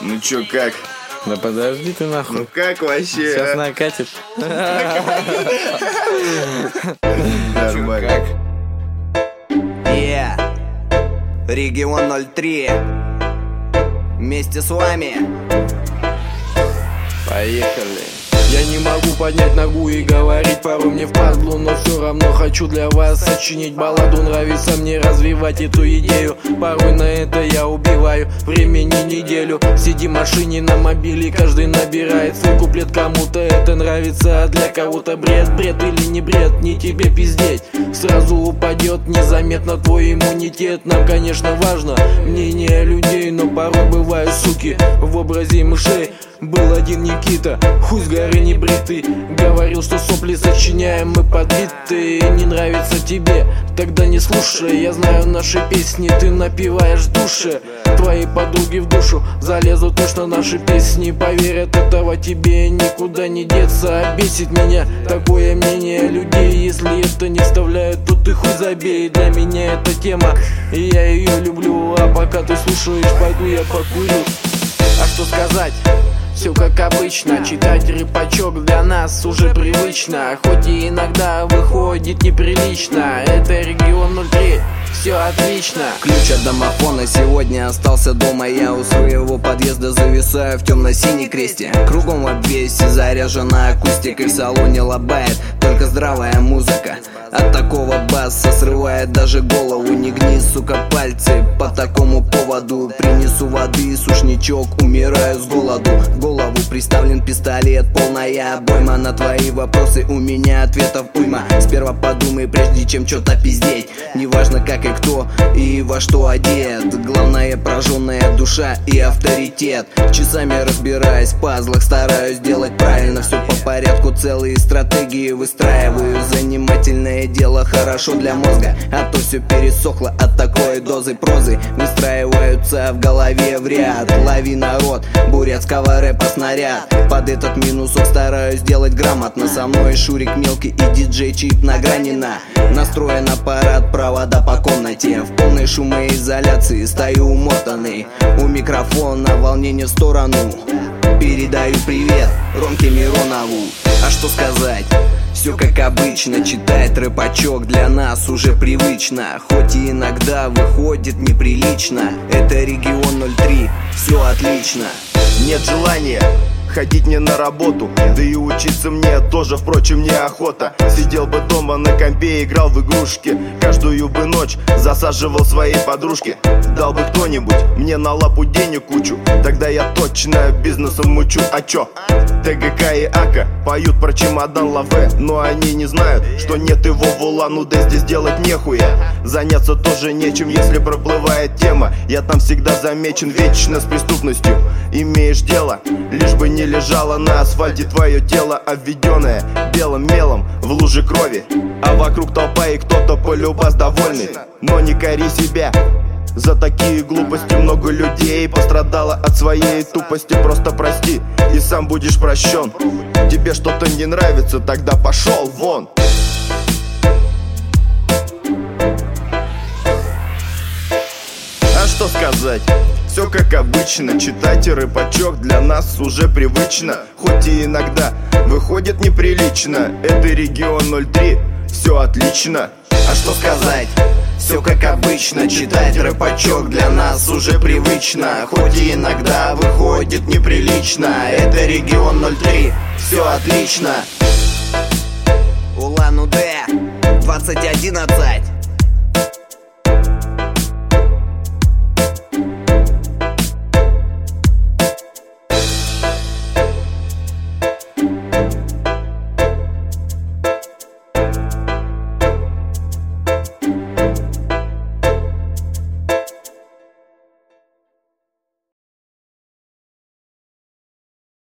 Ну чё, как? Да подожди ты нахуй. Ну как вообще? Сейчас накатит. Нормально. Регион 03. Вместе с вами. Поехали. Я не могу поднять ногу и говорить порой мне впадлу, но все равно хочу для вас сочинить балладу. Нравится мне развивать эту идею, порой на это я убиваю времени неделю. Сиди в машине на мобиле, каждый набирает свой куплет. Кому-то это нравится, а для кого-то бред. Бред или не бред, не тебе пиздеть. Сразу упадет незаметно твой иммунитет. Нам, конечно, важно мнение людей, но порой бывают суки в образе мышей. Был один Никита, хуй с горы не бритый, говорил, что сопли сочиняем мы подбитые. Не нравится тебе, тогда не слушай. Я знаю наши песни, ты напеваешь в душе. Твои подруги в душу залезут точно наши песни. Поверят, этого тебе никуда не деться. Бесит меня такое мнение людей. Если это не вставляют, то ты хуй забей. Для меня эта тема, и я ее люблю. А пока ты слушаешь, пойду я покурю. А что сказать? Все как обычно, читать рэпачок для нас уже привычно. Хоть и иногда выходит неприлично. Это регион 03, все отлично. Ключ от домофона сегодня остался дома. Я у своего подъезда зависаю в темно-синей кресте. Кругом в обвесе заряжена акустика, и в салоне лобает только здравая музыка. От такого баса срывает даже голову. Не гни, сука, пальцы по такому поводу. Принесу воды, сушничок, умираю с голоду. В голову приставлен пистолет, полная обойма. На твои вопросы у меня ответов уйма. Сперва подумай, прежде чем что-то пиздеть. Неважно как и кто, и во что одет. Главное прожженная душа и авторитет. Часами разбираясь в пазлах, стараюсь делать правильно все по порядку. Целые стратегии выстраиваю. Занимательное дело, хорошо для мозга, а то все пересохло от такой дозы прозы. Выстраиваются в голове в ряд. Лови народ, бурятского рэпа снаряд. Под этот минусок стараюсь делать грамотно. Со мной Шурик мелкий и диджей Чип Награнина. Настроен аппарат, провода по комнате. В полной шумоизоляции стою умотанный. У микрофона волнение в сторону. Передаю привет Ромке Миронову. А что сказать? Все как обычно, читает рэпачок для нас уже привычно. Хоть и иногда выходит неприлично. Это регион 03, все отлично. Нет желания ходить мне на работу, да и учиться мне тоже, впрочем, неохота. Сидел бы дома на компе, играл в игрушки. Каждую бы ночь засаживал своей подружке. Дал бы кто-нибудь мне на лапу денег кучу, тогда я точно бизнесом мучу. А чё? ТГК и АКа поют про чемодан Лаве, но они не знают, что нет его в Улан-Удэ. Здесь делать нехуя, заняться тоже нечем, если проплывает тема. Я там всегда замечен вечно с преступностью. Имеешь дело, лишь бы не лежало на асфальте твое тело, обведенное белым мелом в луже крови. А вокруг толпа и кто-то полюбас довольный. Но не кори себя за такие глупости. Много людей пострадало от своей тупости. Просто прости, и сам будешь прощен. Тебе что-то не нравится, тогда пошел вон. А что сказать? Все как обычно, читать рэпачок для нас уже привычно. Хоть и иногда выходит неприлично. Это регион 03, все отлично. А что сказать? Все как обычно, читать рэпачок для нас уже привычно. Хоть и иногда выходит неприлично. Это регион 03, все отлично. Улан-Удэ 2011.